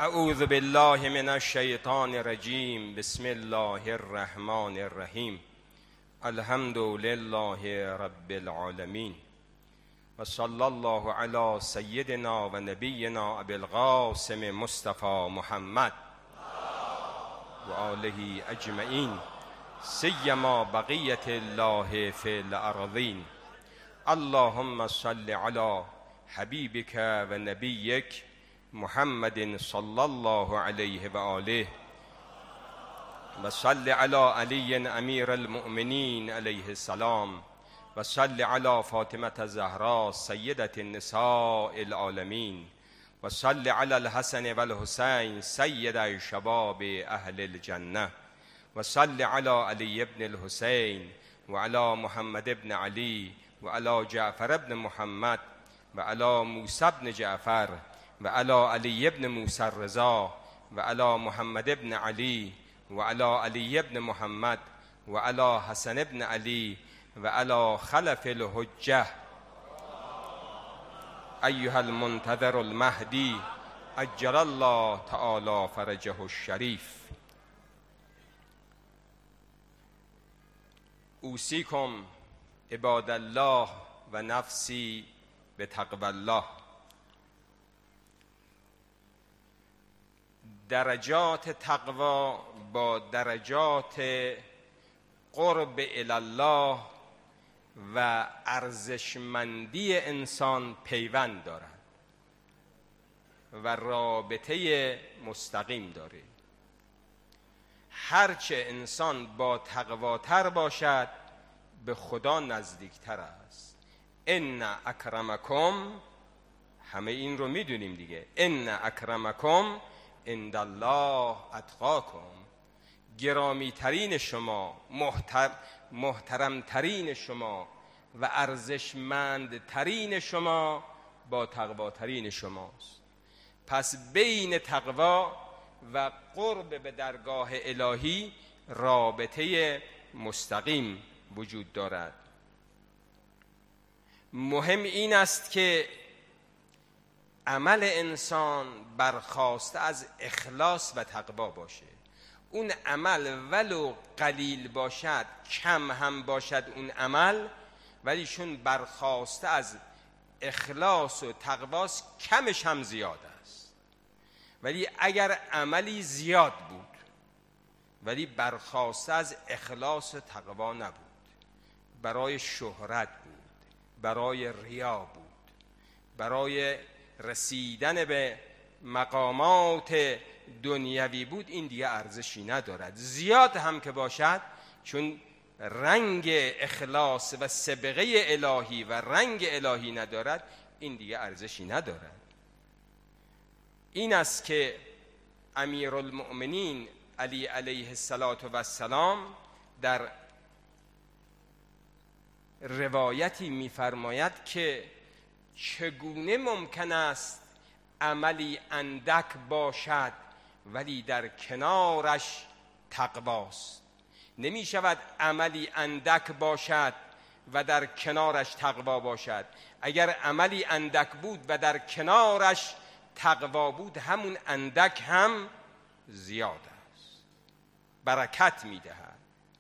اعوذ بالله من الشیطان الرجیم. بسم الله الرحمن الرحیم. الحمد لله رب العالمین و صلی الله علی سیدنا و نبینا ابی القاسم مصطفی محمد و آله اجمعین، سیما بقیت الله فی الارضین. اللهم صل علی حبیبک و نبیک محمد صلی الله علیه و آله و صل علی علی امیر المؤمنین علیه السلام و صل علی فاطمه الزهرا سیدة النساء العالمین و صل علی الحسن و الحسین سید شباب اهل الجنه و صل علی علی ابن الحسین و علی محمد ابن علی و علی جعفر ابن محمد و علی موسی ابن جعفر و علی علی ابن موسی الرضا و علی محمد ابن علی و علی علی ابن محمد و علی حسن ابن علی و علی خلف الحجه ایها المنتظر المهدی عجل الله تعالی فرجه الشریف. اوصیکم عباد الله و نفسی بتقوی الله. درجات تقوا با درجات قرب الله و ارزشمندی انسان پیوند دارد و رابطه مستقیم داره. هرچه انسان با تقواتر باشد به خدا نزدیکتر است. ان اکرمکم، همه این رو میدونیم دیگه، ان اکرمکم عند الله اتقاکم. گرامی ترین شما، محترم ترین شما و ارزشمند ترین شما با تقوا ترین شماست. پس بین تقوا و قرب به درگاه الهی رابطه مستقیم وجود دارد. مهم این است که عمل انسان برخاسته از اخلاص و تقوا باشه. اون عمل ولو قلیل باشد، کم هم باشد اون عمل، ولی چون برخاسته از اخلاص و تقواست کمش هم زیاد است. ولی اگر عملی زیاد بود ولی برخاسته از اخلاص و تقوا نبود، برای شهرت بود، برای ریا بود، برای رسیدن به مقامات دنیوی بود، این دیگه ارزشی ندارد. زیاد هم که باشد، چون رنگ اخلاص و سبقه الهی و رنگ الهی ندارد، این دیگه ارزشی ندارد. این است که امیرالمؤمنین علی علیه السلام در روایتی می‌فرماید که چگونه ممکن است عملی اندک باشد ولی در کنارش تقواست. نمی شود عملی اندک باشد و در کنارش تقوا باشد. اگر عملی اندک بود و در کنارش تقوا بود، همون اندک هم زیاد است. برکت می دهد.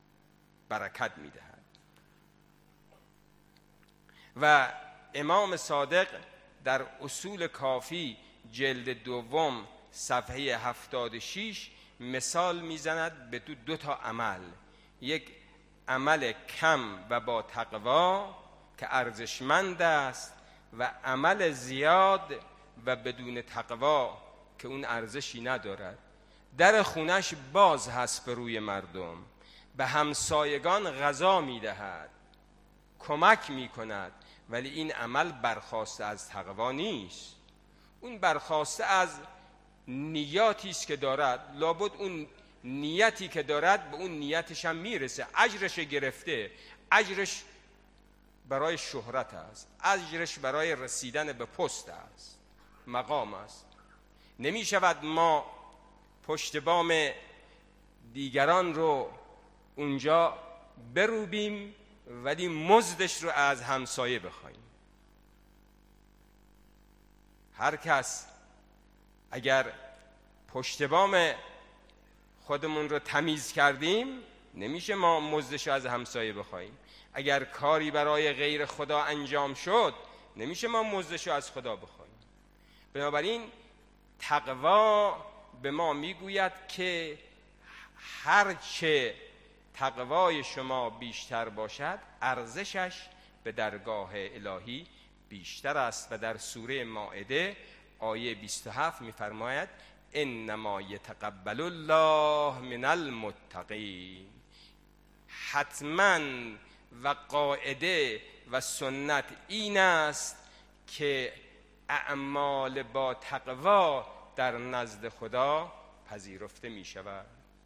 و امام صادق در اصول کافی جلد دوم صفحه 76 مثال میزند به دو تا عمل. یک عمل کم و با تقوا که ارزشمند است و عمل زیاد و بدون تقوا که اون ارزشی ندارد. در خونش باز هست به روی مردم، به همسایگان غذا میدهد، کمک میکند، ولی این عمل برخاسته از تقوا نیست. اون برخاسته از نیاتی است که دارد. لابد اون نیتی که دارد به اون نیتش هم میرسه. اجرش گرفته، اجرش برای شهرت است، اجرش برای رسیدن به پست است، مقام است. نمی شود ما پشت بام دیگران رو اونجا بروبیم ولی مزدش رو از همسایه بخوایم. هر کس اگر پشت بام خودمون رو تمیز کردیم، نمیشه ما مزدشو از همسایه بخوایم. اگر کاری برای غیر خدا انجام شد، نمیشه ما مزدشو از خدا بخوایم. بنابراین تقوا به ما میگوید که هرچه تقوای شما بیشتر باشد، ارزشش به درگاه الهی بیشتر است. و در سوره مائده آیه 27 میفرماید انما یتقبل الله من المتقین. حتما و قاعده و سنت این است که اعمال با تقوا در نزد خدا پذیرفته می شود.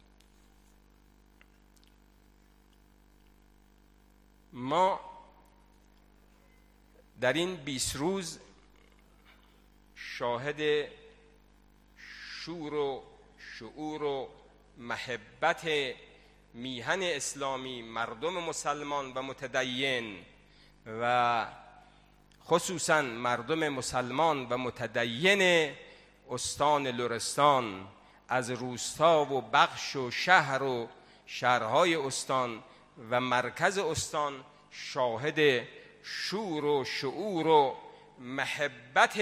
ما در این 20 روز شاهد شور و شعور و محبت میهن اسلامی، مردم مسلمان و متدین و خصوصا مردم مسلمان و متدین استان لرستان، از روستا و بخش و شهر و شهرهای استان و مرکز استان شاهد شور و شعور و محبت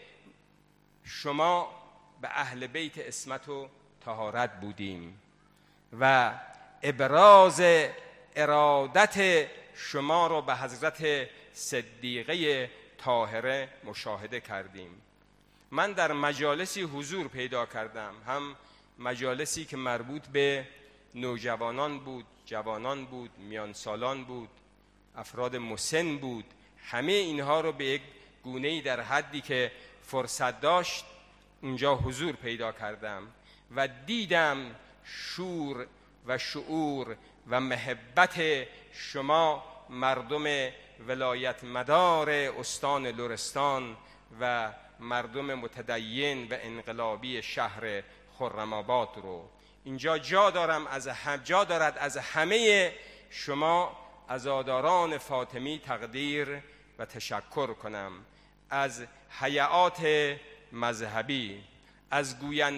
شما به اهل بیت عصمت و طهارت بودیم و ابراز ارادت شما را به حضرت صدیقه طاهره مشاهده کردیم. من در مجالسی حضور پیدا کردم، هم مجالسی که مربوط به نوجوانان بود، جوانان بود، میان سالان بود، افراد مسن بود. همه اینها رو به یک گونه‌ای در حدی که فرصت داشت اونجا حضور پیدا کردم و دیدم شور و شعور و محبت شما مردم ولایت مدار استان لرستان و مردم متدین و انقلابی شهر خرم‌آباد رو. اینجا جا دارد از همه شما عزاداران فاطمی تقدیر و تشکر کنم، از هیئات مذهبی، از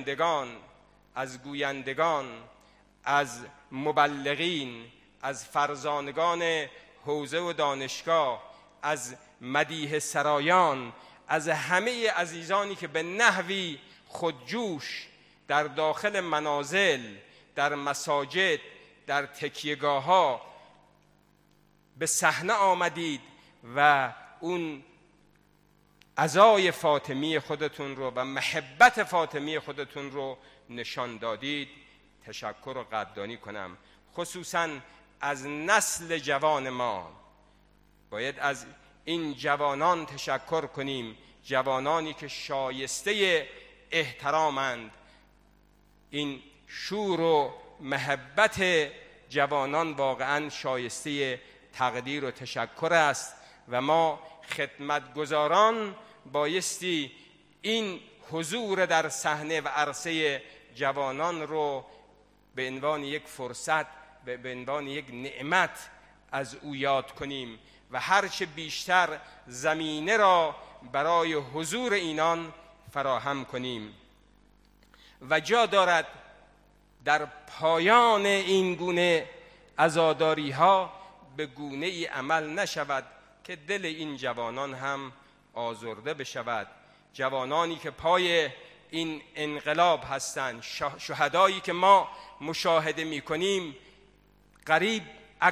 گویندگان، از مبلغین، از فرزانگان حوزه و دانشگاه، از مدیح سرایان، از همه عزیزانی که به نحوی خودجوش در داخل منازل، در مساجد، در تکیهگاه‌ها به صحنه آمدید و اون عزای فاطمی خودتون رو و محبت فاطمی خودتون رو نشان دادید، تشکر و قدردانی کنم. خصوصا از نسل جوان ما باید از این جوانان تشکر کنیم، جوانانی که شایسته احترامند. این شور و محبت جوانان واقعا شایسته تقدیر و تشکر است و ما خدمتگزاران بایستی این حضور در صحنه و عرصه جوانان رو به عنوان یک فرصت، به عنوان یک نعمت از او یاد کنیم و هرچه بیشتر زمینه را برای حضور اینان فراهم کنیم. و جا دارد در پایان این گونه عزاداری ها به گونه ای عمل نشود که دل این جوانان هم آزرده بشود. جوانانی که پای این انقلاب هستند، شهدایی که ما مشاهده می کنیم، قریب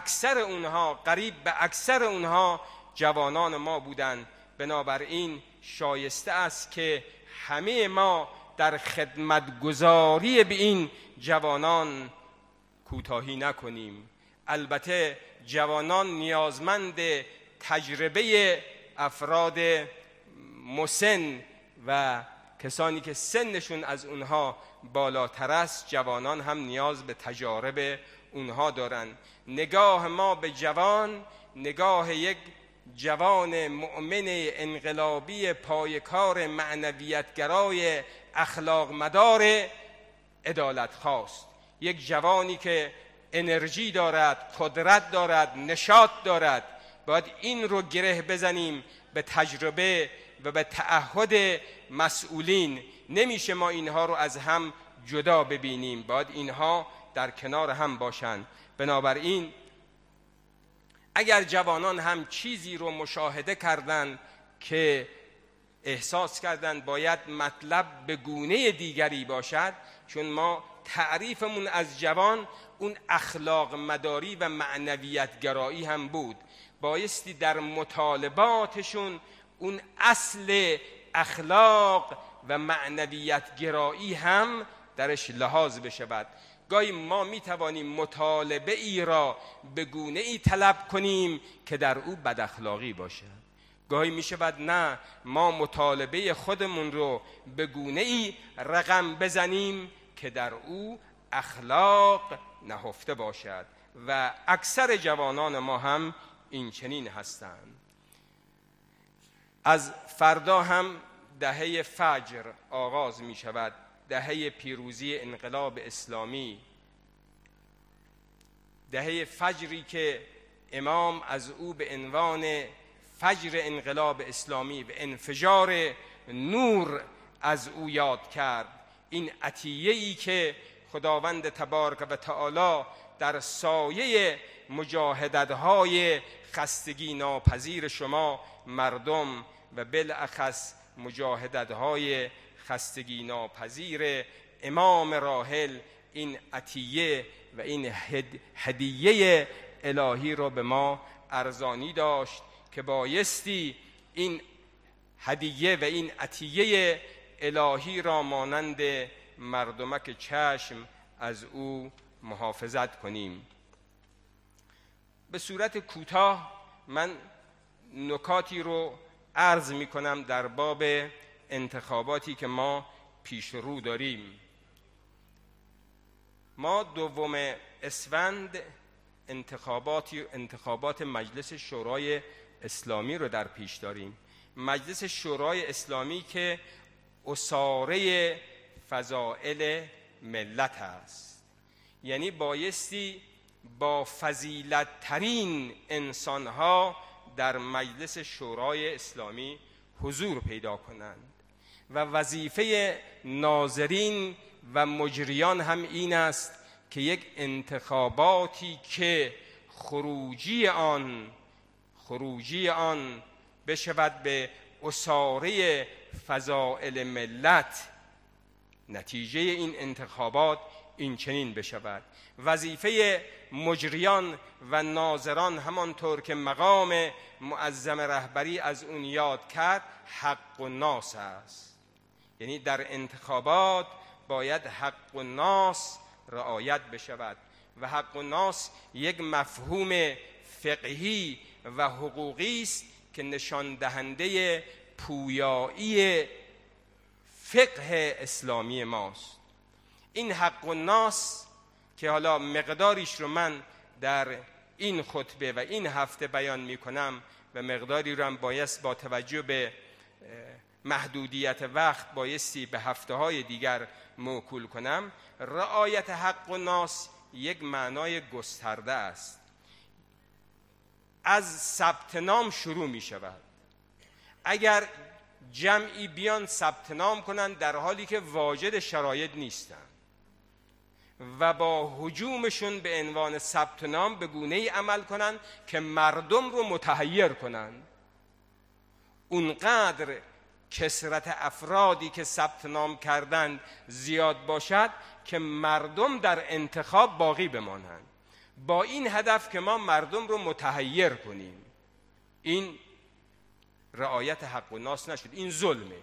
به اکثر اونها جوانان ما بودند. بنابراین شایسته است که همه ما در خدمتگزاری به این جوانان کوتاهی نکنیم. البته جوانان نیازمند تجربه افراد مسن و کسانی که سنشون از اونها بالاتر است، جوانان هم نیاز به تجارب اونها دارن. نگاه ما به جوان، نگاه یک جوان مؤمن انقلابی پایکار معنویتگرای اخلاق مدار عدالت خواست، یک جوانی که انرژی دارد، قدرت دارد، نشاط دارد. باید این رو گره بزنیم به تجربه، و به تعهد مسئولین نمیشه ما اینها رو از هم جدا ببینیم، باید اینها در کنار هم باشند. بنابراین اگر جوانان هم چیزی رو مشاهده کردند که احساس کردند باید مطلب به گونه دیگری باشد، چون ما تعریفمون از جوان اون اخلاق مداری و معنویت گرایی هم بود، بایستی در مطالباتشون اون اصل اخلاق و معنویت گرایی هم درش لحاظ بشود. گاهی ما میتوانیم مطالبه ای را به گونه ای طلب کنیم که در او بد اخلاقی باشد، گاهی میشود نه، ما مطالبه خودمون رو به گونه ای رقم بزنیم که در او اخلاق نهفته باشد و اکثر جوانان ما هم این چنین هستند. از فردا هم دهه فجر آغاز می شود، دهه پیروزی انقلاب اسلامی، دهه فجری که امام از او به عنوان فجر انقلاب اسلامی و انفجار نور از او یاد کرد. این عطیه‌ای که خداوند تبارک و تعالی در سایه مجاهدت‌های خستگی ناپذیر شما مردم و بالاخص مجاهدت‌های خستگی ناپذیر امام راحل این عطیه و این هدیه الهی را به ما ارزانی داشت که بایستی این هدیه و این عطیه الهی را مانند مردمک چشم از او محافظت کنیم. به صورت کوتاه من نکاتی رو عرض می کنم در باب انتخاباتی که ما پیش رو داریم. ما 2 اسفند انتخابات مجلس شورای اسلامی رو در پیش داریم. مجلس شورای اسلامی که اساره فضائل ملت است، یعنی بایستی با فضیلت ترین انسانها در مجلس شورای اسلامی حضور پیدا کنند و وظیفه ناظرین و مجریان هم این است که یک انتخاباتی که خروجی آن بشود به اساره فضائل ملت، نتیجه این انتخابات این چنین بشود. وظیفه مجریان و ناظران همانطور که مقام معظم رهبری از اون یاد کرد حق الناس است، یعنی در انتخابات باید حق الناس رعایت بشود و حق الناس یک مفهوم فقهی و حقوقی است که نشان دهنده پویایی فقه اسلامی ماست. این حق الناس که حالا مقداریش رو من در این خطبه و این هفته بیان می کنم و مقداری رو هم بایست با توجه به محدودیت وقت بایستی به هفته‌های دیگر موکول کنم. رعایت حق الناس یک معنای گسترده است. از ثبت نام شروع می شود. اگر جمعی بیان ثبت نام کنند در حالی که واجد شرایط نیستند و با هجومشون به عنوان ثبت نام به گونه‌ای عمل کنند که مردم رو متحیر کنند، اونقدر کثرت افرادی که ثبت نام کردند زیاد باشد که مردم در انتخاب باقی بمانند، با این هدف که ما مردم رو متحیر کنیم. این رعایت حق الناس نشد، این ظلمه.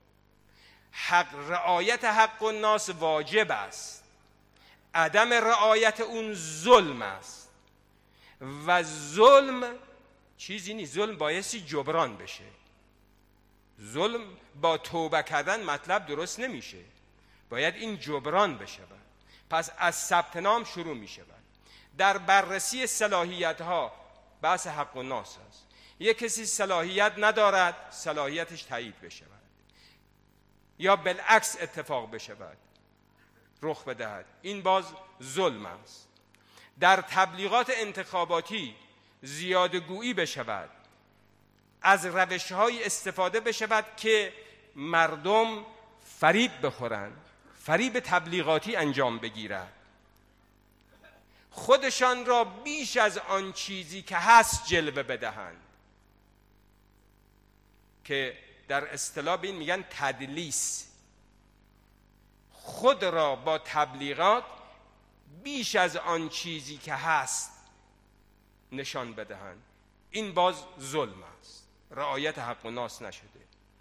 رعایت حق الناس واجب است، عدم رعایت اون ظلم است و ظلم چیزی نیست، ظلم بایستی جبران بشه. ظلم با توبه کردن مطلب درست نمیشه، باید این جبران بشه. پس از ثبت نام شروع می شود. در بررسی صلاحیت ها بحث حق الناس است. یک کسی صلاحیت ندارد، صلاحیتش تایید بشود یا بالعکس اتفاق بشود، رخ بدهد، این باز ظلم است. در تبلیغات انتخاباتی زیادگویی بشود، از روش‌های استفاده بشود که مردم فریب بخورند، فریب تبلیغاتی انجام بگیرد، خودشان را بیش از آن چیزی که هست جلوه بدهند، که در اصطلاح به این میگن تدلیس. خود را با تبلیغات بیش از آن چیزی که هست نشان بدهند. این باز ظلم است، رعایت حق و ناس نشده.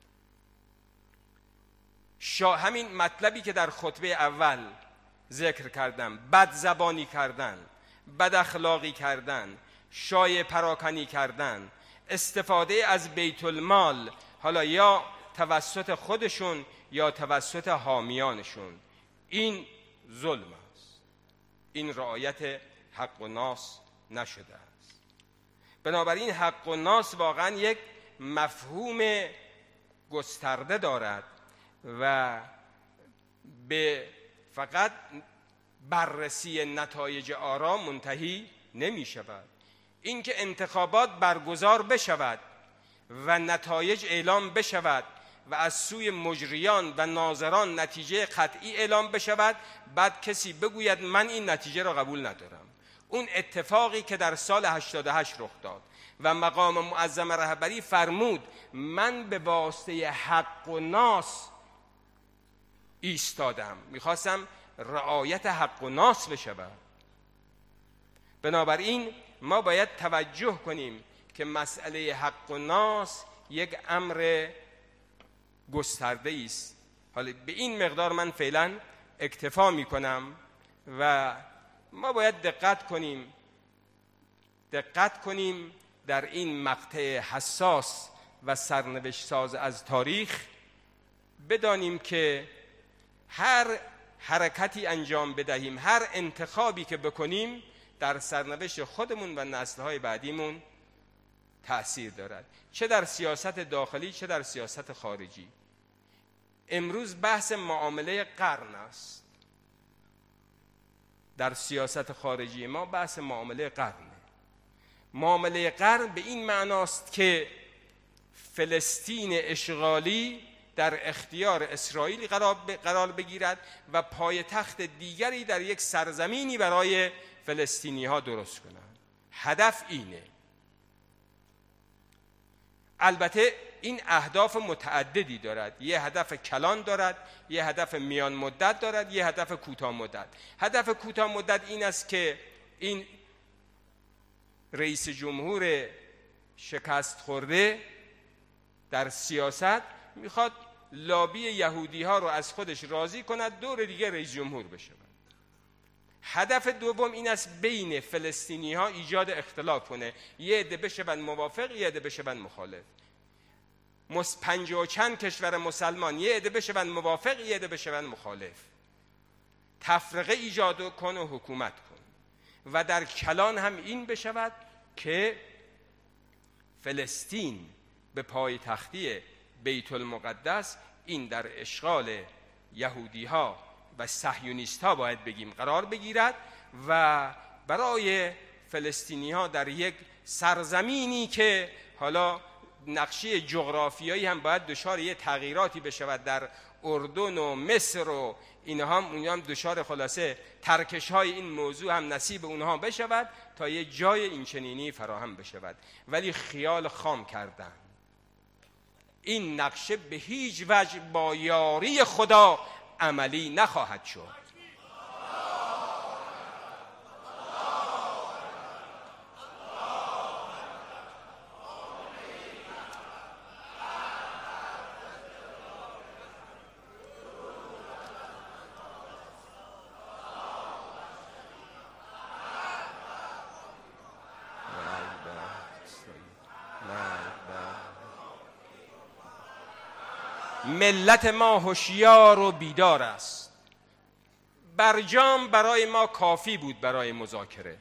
همین مطلبی که در خطبه اول ذکر کردم، بد زبانی کردن، بد اخلاقی کردن، شایعه پراکنی کردن، استفاده از بیت المال، حالا یا توسط خودشون یا توسط حامیانشون، این ظلم است، این رعایت حق و ناس نشده است. بنابراین حق و ناس واقعا یک مفهوم گسترده دارد و به فقط بررسی نتایج آرا منتهی نمی شود. اینکه انتخابات برگزار بشود و نتایج اعلام بشود و از سوی مجریان و ناظران نتیجه قطعی اعلام بشود، بعد کسی بگوید من این نتیجه را قبول ندارم. اون اتفاقی که در سال 88 رخ داد و مقام معظم رهبری فرمود من به واسطه حق و ناس ایستادم، میخواستم رعایت حق و ناس بشود. بنابراین ما باید توجه کنیم که مسئله حق و ناس یک امر گسترده است. حالا به این مقدار من فعلا اکتفا میکنم و ما باید دقت کنیم در این مقطع حساس و سرنوشت ساز از تاریخ، بدانیم که هر حرکتی انجام بدهیم، هر انتخابی که بکنیم در سرنوشت خودمون و نسل‌های بعدیمون تأثیر دارد، چه در سیاست داخلی چه در سیاست خارجی. امروز بحث معامله قرن است. در سیاست خارجی ما بحث معامله قرنه. معامله قرن به این معناست که فلسطین اشغالی در اختیار اسرائیل قرار بگیرد و پایتخت دیگری در یک سرزمینی برای فلسطینی ها درست کنند. هدف اینه. البته این اهداف متعددی دارد. یه هدف کلان دارد، یه هدف میان مدت دارد، یه هدف کوتاه مدت. هدف کوتاه مدت این است که این رئیس جمهور شکست خورده در سیاست میخواد لابی یهودی ها رو از خودش راضی کند، دور دیگه رئیس جمهور بشه. هدف دوم این است بین فلسطینی ها ایجاد اختلاف کنه، یه عده بشن موافق یه عده بشن مخالف. 50 و چند کشور مسلمان یه عده بشن موافق یه عده بشن مخالف. تفرقه ایجاد کن و حکومت کن. و در کلان هم این بشود که فلسطین به پایتختی بیت المقدس این در اشغال یهودی ها و صهیونیست ها باید بگیم قرار بگیرد و برای فلسطینی ها در یک سرزمینی که حالا نقشه جغرافیایی هم باید دچار یه تغییراتی بشود، در اردن و مصر و اینها هم دچار خلاصه ترکش های این موضوع هم نصیب اونها بشود تا یه جای اینچنینی فراهم بشود. ولی خیال خام کردن. این نقشه به هیچ وجه با یاری خدا عملی نخواهد شد. ملت ما هوشیار و بیدار است. برجام برای ما کافی بود برای مذاکره.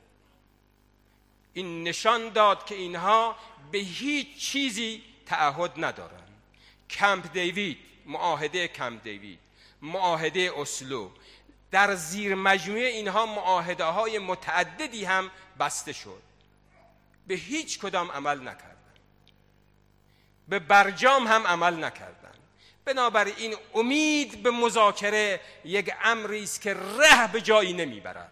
این نشان داد که اینها به هیچ چیزی تعهد ندارند. کمپ دیوید، معاهده کمپ دیوید، معاهده اسلو، در زیر مجموعه اینها معاهده های متعددی هم بسته شد، به هیچ کدام عمل نکردند. به برجام هم عمل نکردند. بنابراین امید به مذاکره یک امری است که ره به جایی نمیبرد.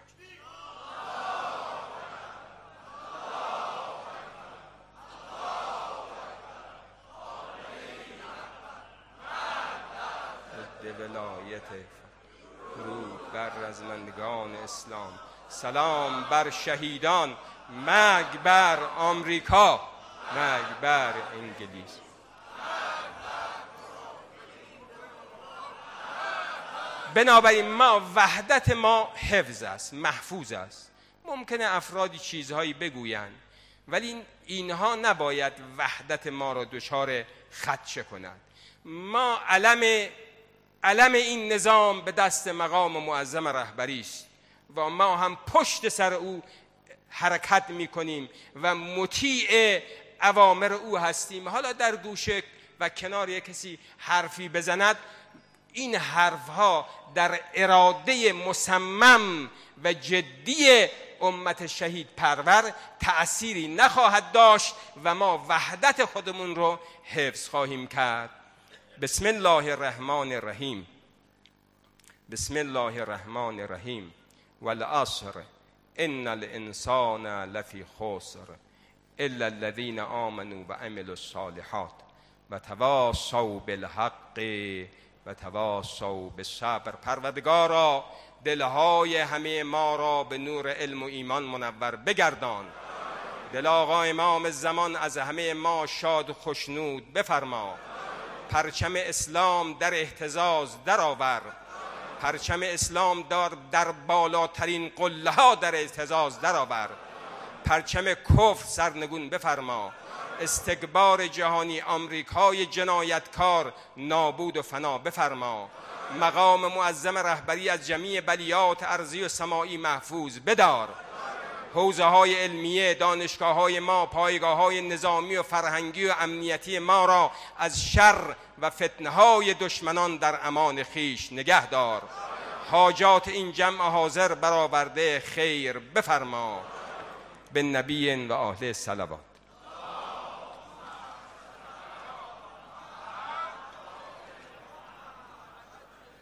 ولایت درود بر رزمندگان اسلام، سلام بر شهیدان، مرگ بر آمریکا، مرگ بر انگلیس. بنابراین ما وحدت ما حفظ است، محفوظ است. ممکنه افرادی چیزهایی بگویند ولی اینها نباید وحدت ما را دچار خدشه کند. ما علم این نظام به دست مقام معظم رهبری است و ما هم پشت سر او حرکت می کنیم و مطیع اوامر او هستیم. حالا در گوشه و کنار یک کسی حرفی بزند، این حرفها در اراده مصمم و جدی امت شهید پرور تأثیری نخواهد داشت و ما وحدت خودمون رو حفظ خواهیم کرد. بسم الله الرحمن الرحیم. بسم الله الرحمن الرحیم. والعصر ان الانسان لفی خسر الا الذين آمنوا وعملوا الصالحات وتواصوا بالحق وتواصوا بالصبر. پروردگارا دلهای همه ما را به نور علم و ایمان منور بگردان. دل آقا امام زمان از همه ما شاد و خوشنود بفرما. پرچم اسلام در اهتزاز درآور. پرچم اسلام در بالاترین قله ها در اهتزاز درآور. پرچم کفر سرنگون بفرما. استکبار جهانی آمریکای جنایتکار نابود و فنا بفرما. مقام معظم رهبری از جمیع بلیات ارضی و سماعی محفوظ بدار. حوزه های علمیه دانشگاه های ما، پایگاه های نظامی و فرهنگی و امنیتی ما را از شر و فتنه های دشمنان در امان خیش نگه دار. حاجات این جمع حاضر برآورده خیر بفرما. به نبی و آله صلوات.